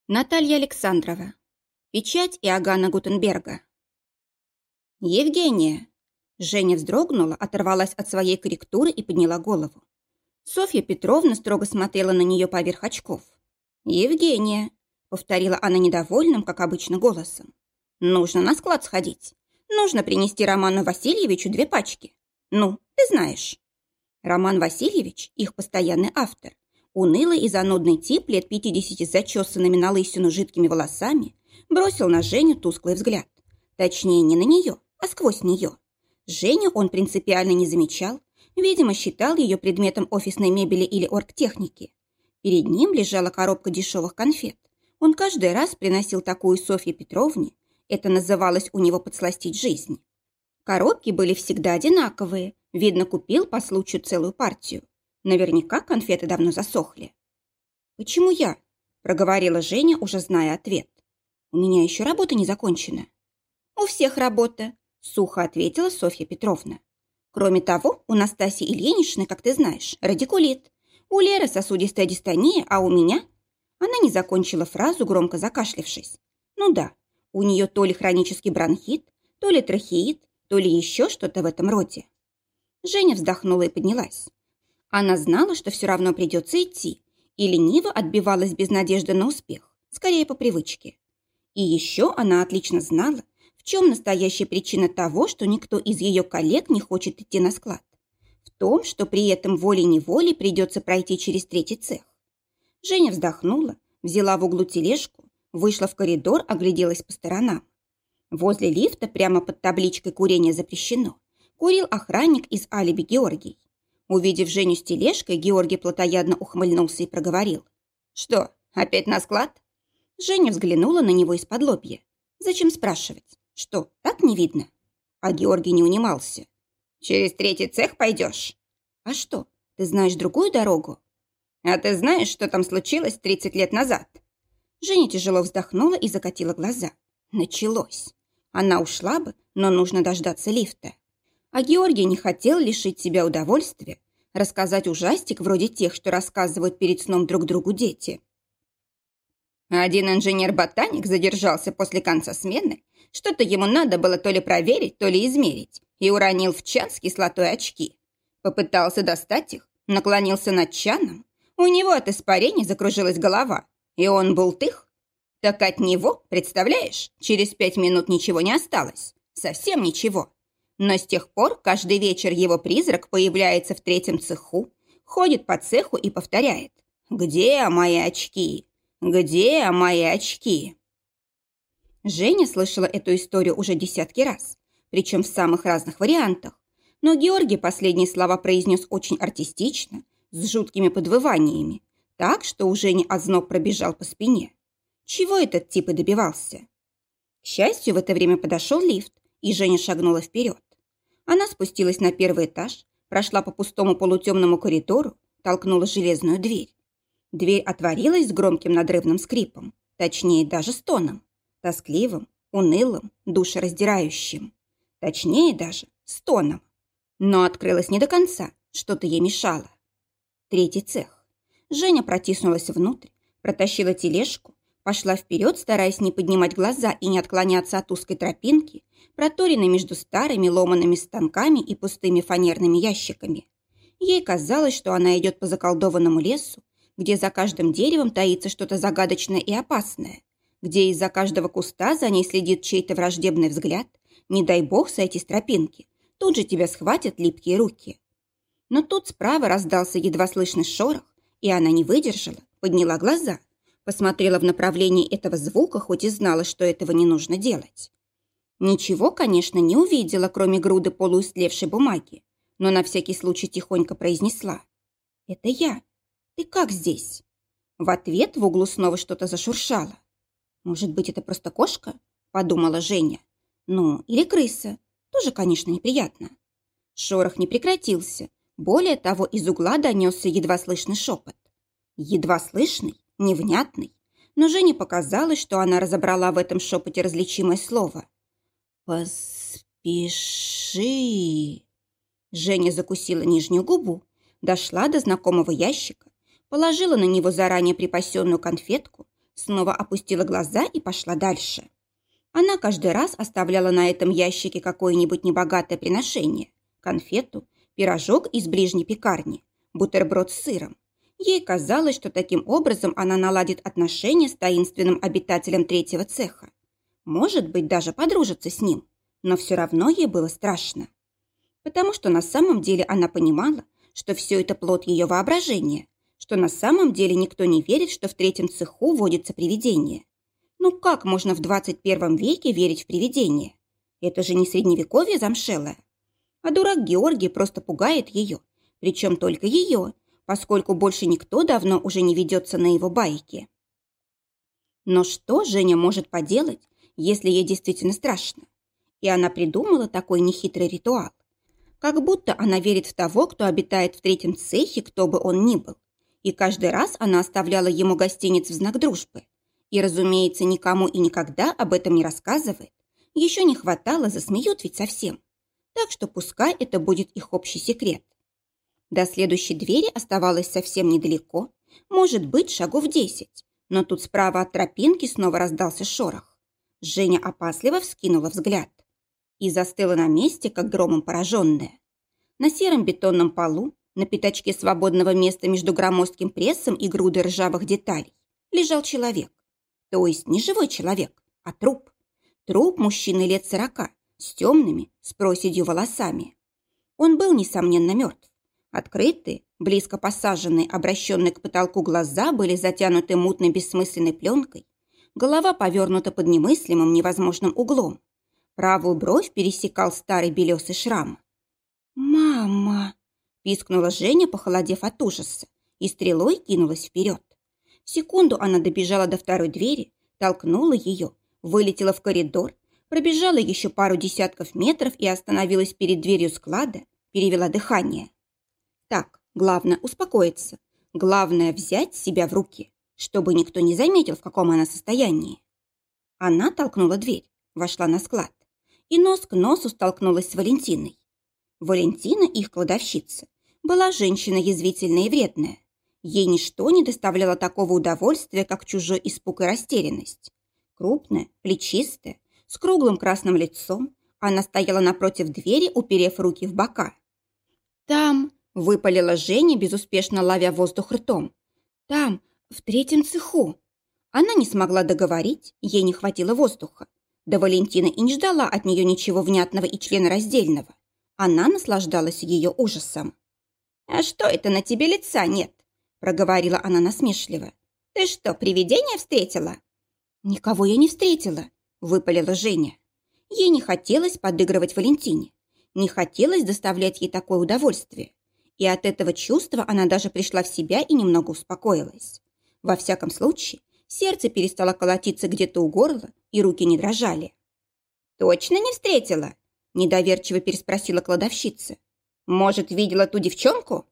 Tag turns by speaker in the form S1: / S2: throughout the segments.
S1: Наталья Александрова. Печать Иоганна Гутенберга. «Евгения!» Женя вздрогнула, оторвалась от своей корректуры и подняла голову. Софья Петровна строго смотрела на нее поверх очков. «Евгения!» — повторила она недовольным, как обычно, голосом. «Нужно на склад сходить. Нужно принести Роману Васильевичу 2 пачки. Ну, ты знаешь». Роман Васильевич, их постоянный автор, унылый и занудный тип лет 50 с зачесанными на лысину жидкими волосами, бросил на Женю тусклый взгляд. Точнее, не на нее, а сквозь нее. Женю он принципиально не замечал, видимо, считал ее предметом офисной мебели или оргтехники. Перед ним лежала коробка дешевых конфет. Он каждый раз приносил такую Софье Петровне. Это называлось у него подсластить жизнь. Коробки были всегда одинаковые. Видно, купил по случаю целую партию. Наверняка конфеты давно засохли. «Почему я?» – проговорила Женя, уже зная ответ. «У меня еще работа не закончена». «У всех работа», – сухо ответила Софья Петровна. «Кроме того, у Настасьи Ильиничны, как ты знаешь, радикулит. У Леры сосудистая дистония, а у меня...» Она не закончила фразу, громко закашлявшись. «Ну да, у нее то ли хронический бронхит, то ли трахеит, то ли еще что-то в этом роде». Женя вздохнула и поднялась. Она знала, что все равно придется идти, и лениво отбивалась без надежды на успех, скорее по привычке. И еще она отлично знала, в чем настоящая причина того, что никто из ее коллег не хочет идти на склад. В том, что при этом волей-неволей придется пройти через 3-й цех. Женя вздохнула, взяла в углу тележку, вышла в коридор, огляделась по сторонам. Возле лифта, прямо под табличкой «Курение запрещено», курил охранник из алиби Георгий. Увидев Женю с тележкой, Георгий плотоядно ухмыльнулся и проговорил. «Что, опять на склад?» Женя взглянула на него из-под лобья. Зачем спрашивать? Что, так не видно? А Георгий не унимался. «Через 3-й цех пойдешь?» «А что, ты знаешь другую дорогу?» «А ты знаешь, что там случилось 30 лет назад?» Женя тяжело вздохнула и закатила глаза. Началось. Она ушла бы, но нужно дождаться лифта. А Георгий не хотел лишить себя удовольствия рассказать ужастик вроде тех, что рассказывают перед сном друг другу дети. Один инженер-ботаник задержался после конца смены. Что-то ему надо было то ли проверить, то ли измерить, и уронил в чан с кислотой очки. Попытался достать их, наклонился над чаном. У него от испарений закружилась голова, и он бултых. Так от него, представляешь, через 5 минут ничего не осталось. Совсем ничего. Но с тех пор каждый вечер его призрак появляется в 3-м цеху, ходит по цеху и повторяет: «Где мои очки? Где мои очки?» Женя слышала эту историю уже десятки раз, причем в самых разных вариантах. Но Георгий последние слова произнес очень артистично, с жуткими подвываниями, так, что у Жени озноб пробежал по спине. Чего этот тип и добивался? К счастью, в это время подошел лифт, и Женя шагнула вперед. Она спустилась на 1-й этаж, прошла по пустому полутемному коридору, толкнула железную дверь. Дверь отворилась с громким надрывным скрипом, точнее даже стоном, тоскливым, унылым, душераздирающим. Точнее даже стоном. Но открылась не до конца, что-то ей мешало. 3-й цех. Женя протиснулась внутрь, протащила тележку, пошла вперед, стараясь не поднимать глаза и не отклоняться от узкой тропинки, проторенной между старыми ломаными станками и пустыми фанерными ящиками. Ей казалось, что она идет по заколдованному лесу, где за каждым деревом таится что-то загадочное и опасное, где из-за каждого куста за ней следит чей-то враждебный взгляд. Не дай бог сойти с тропинки, тут же тебя схватят липкие руки. Но тут справа раздался едва слышный шорох, и она не выдержала, подняла глаза, посмотрела в направлении этого звука, хоть и знала, что этого не нужно делать. Ничего, конечно, не увидела, кроме груды полуистлевшей бумаги, но на всякий случай тихонько произнесла: «Это я. Ты как здесь?» В ответ в углу снова что-то зашуршало. «Может быть, это просто кошка?» – подумала Женя. «Ну, или крыса. Тоже, конечно, неприятно». Шорох не прекратился. Более того, из угла донесся едва слышный шепот. Едва слышный, невнятный. Но Жене показалось, что она разобрала в этом шепоте различимое слово. «Поспеши». Женя закусила нижнюю губу, дошла до знакомого ящика, положила на него заранее припасенную конфетку, снова опустила глаза и пошла дальше. Она каждый раз оставляла на этом ящике какое-нибудь небогатое приношение: конфету, пирожок из ближней пекарни, бутерброд с сыром. Ей казалось, что таким образом она наладит отношения с таинственным обитателем третьего цеха. Может быть, даже подружится с ним, но все равно ей было страшно. Потому что на самом деле она понимала, что все это плод ее воображения, что на самом деле никто не верит, что в третьем цеху водится привидение. Ну как можно в 21 веке верить в привидения? Это же не средневековье замшелое. А дурак Георгий просто пугает ее, причем только ее, поскольку больше никто давно уже не ведется на его байки. Но что Женя может поделать, если ей действительно страшно? И она придумала такой нехитрый ритуал. Как будто она верит в того, кто обитает в третьем цехе, кто бы он ни был. И каждый раз она оставляла ему гостиниц в знак дружбы. И, разумеется, никому и никогда об этом не рассказывает. Еще не хватало, засмеют ведь совсем. Так что пускай это будет их общий секрет. До следующей двери оставалось совсем недалеко, может быть, шагов 10. Но тут справа от тропинки снова раздался шорох. Женя опасливо вскинула взгляд и застыла на месте, как громом пораженная. На сером бетонном полу, на пятачке свободного места между громоздким прессом и грудой ржавых деталей, лежал человек. То есть не живой человек, а труп. Труп мужчины лет 40, с темными, с проседью волосами. Он был, несомненно, мертв. Открытые, близко посаженные, обращенные к потолку глаза были затянуты мутной бессмысленной пленкой. Голова повернута под немыслимым невозможным углом. Правую бровь пересекал старый белесый шрам. «Мама!» – пискнула Женя, похолодев от ужаса, и стрелой кинулась вперед. В секунду она добежала до второй двери, толкнула ее, вылетела в коридор, пробежала еще пару десятков метров и остановилась перед дверью склада, перевела дыхание. Так, главное успокоиться, главное взять себя в руки, чтобы никто не заметил, в каком она состоянии. Она толкнула дверь, вошла на склад и нос к носу столкнулась с Валентиной. Валентина, их кладовщица, была женщина язвительная и вредная. Ей ничто не доставляло такого удовольствия, как чужой испуг и растерянность. Крупная, плечистая, с круглым красным лицом, она стояла напротив двери, уперев руки в бока. «Там», — выпалила Женя, безуспешно ловя воздух ртом, «там, в третьем цеху». Она не смогла договорить, ей не хватило воздуха. Да Валентина и не ждала от нее ничего внятного и членораздельного. Она наслаждалась ее ужасом. «А что это на тебе лица нет?» – проговорила она насмешливо. «Ты что, привидение встретила?» «Никого я не встретила», – выпалила Женя. Ей не хотелось подыгрывать Валентине, не хотелось доставлять ей такое удовольствие. И от этого чувства она даже пришла в себя и немного успокоилась. Во всяком случае, сердце перестало колотиться где-то у горла, и руки не дрожали. «Точно не встретила?» – недоверчиво переспросила кладовщица. «Может, видела ту девчонку?»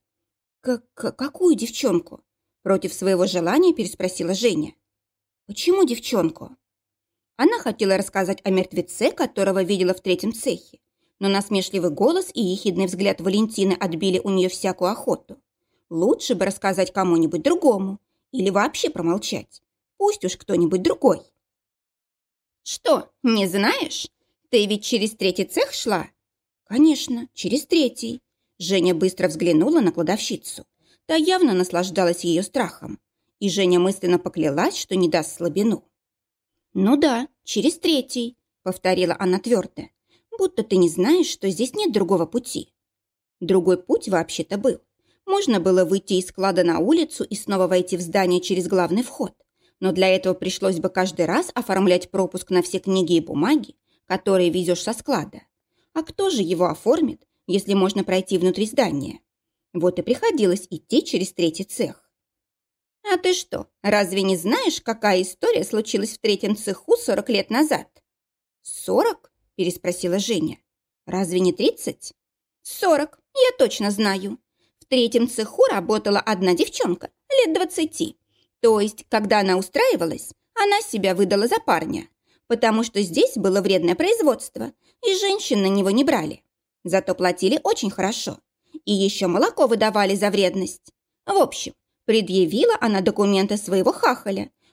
S1: «Какую девчонку?» – против своего желания переспросила Женя. «Почему девчонку?» Она хотела рассказать о мертвеце, которого видела в третьем цехе, но насмешливый голос и ехидный взгляд Валентины отбили у нее всякую охоту. Лучше бы рассказать кому-нибудь другому или вообще промолчать. Пусть уж кто-нибудь другой. «Что, не знаешь? Ты ведь через третий цех шла?» «Конечно, через третий». Женя быстро взглянула на кладовщицу. Та явно наслаждалась ее страхом. И Женя мысленно поклялась, что не даст слабину. «Ну да, через третий», — повторила она твердо. «Будто ты не знаешь, что здесь нет другого пути». Другой путь вообще-то был. Можно было выйти из склада на улицу и снова войти в здание через главный вход. Но для этого пришлось бы каждый раз оформлять пропуск на все книги и бумаги, которые везешь со склада. А кто же его оформит, если можно пройти внутри здания? Вот и приходилось идти через третий цех. «А ты что, разве не знаешь, какая история случилась в третьем цеху 40 лет назад?» «40?» – переспросила Женя. «Разве не 30?» «40, я точно знаю. В третьем цеху работала одна девчонка, лет 20. То есть, когда она устраивалась, она себя выдала за парня, потому что здесь было вредное производство, и женщин на него не брали. Зато платили очень хорошо. И еще молоко выдавали за вредность. В общем, предъявила она документы своего хахаля,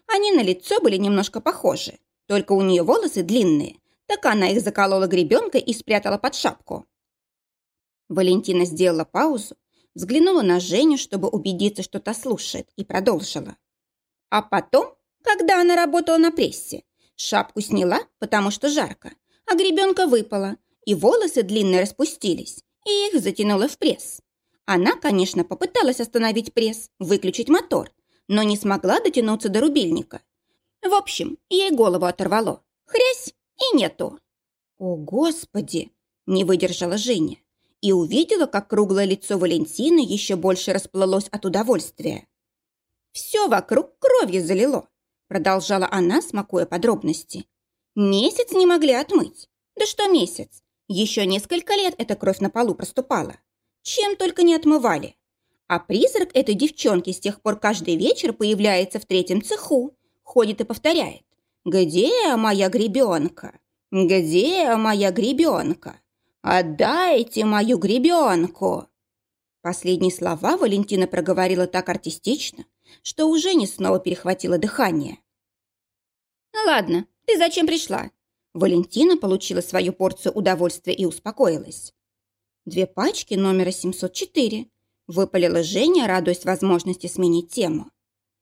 S1: Они на лицо были немножко похожи, только у нее волосы длинные, так она их заколола гребенкой и спрятала под шапку. Валентина сделала паузу, взглянула на Женю, чтобы убедиться, что та слушает, и продолжила. А потом, когда она работала на прессе, шапку сняла, потому что жарко, а гребенка выпала, и волосы длинные распустились, и их затянуло в пресс. Она, конечно, попыталась остановить пресс, выключить мотор, но не смогла дотянуться до рубильника. В общем, ей голову оторвало. Хрясь, и нету. «О, Господи!» – не выдержала Женя и увидела, как круглое лицо Валентины еще больше расплылось от удовольствия. «Все вокруг кровью залило», – продолжала она, смакуя подробности. «Месяц не могли отмыть. Да что месяц? Еще несколько лет эта кровь на полу проступала. Чем только не отмывали. А призрак этой девчонки с тех пор каждый вечер появляется в третьем цеху, ходит и повторяет. «Где моя гребенка? Где моя гребенка? Отдайте мою гребенку!» Последние слова Валентина проговорила так артистично, что у Жени снова перехватило дыхание. «Ну ладно, ты зачем пришла?» Валентина получила свою порцию удовольствия и успокоилась. 2 пачки номера 704, выпалила Женя, радуясь возможности сменить тему.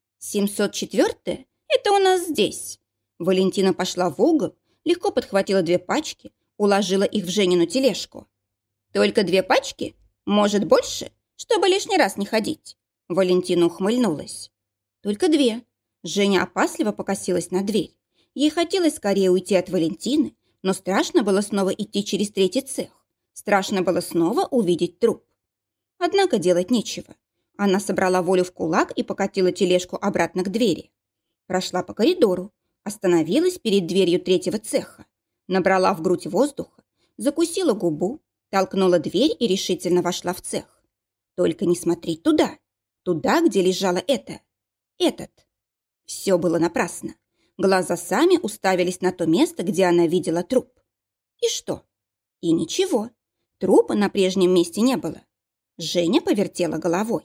S1: 704-е? Это у нас здесь. Валентина пошла в угол, легко подхватила 2 пачки, уложила их в Женину тележку. Только 2 пачки? Может, больше? Чтобы лишний раз не ходить. Валентина ухмыльнулась. Только 2. Женя опасливо покосилась на дверь. Ей хотелось скорее уйти от Валентины, но страшно было снова идти через 3-й цех. Страшно было снова увидеть труп. Однако делать нечего. Она собрала волю в кулак и покатила тележку обратно к двери. Прошла по коридору, остановилась перед дверью 3-го цеха, набрала в грудь воздуха, закусила губу, толкнула дверь и решительно вошла в цех. Только не смотреть туда, где лежало этот. Все было напрасно. Глаза сами уставились на то место, где она видела труп. И что? И ничего. Трупа на прежнем месте не было. Женя повертела головой.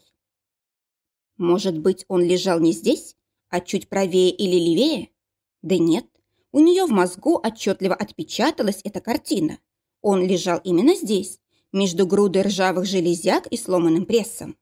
S1: Может быть, он лежал не здесь, а чуть правее или левее? Да нет, у нее в мозгу отчетливо отпечаталась эта картина. Он лежал именно здесь, между грудой ржавых железяк и сломанным прессом.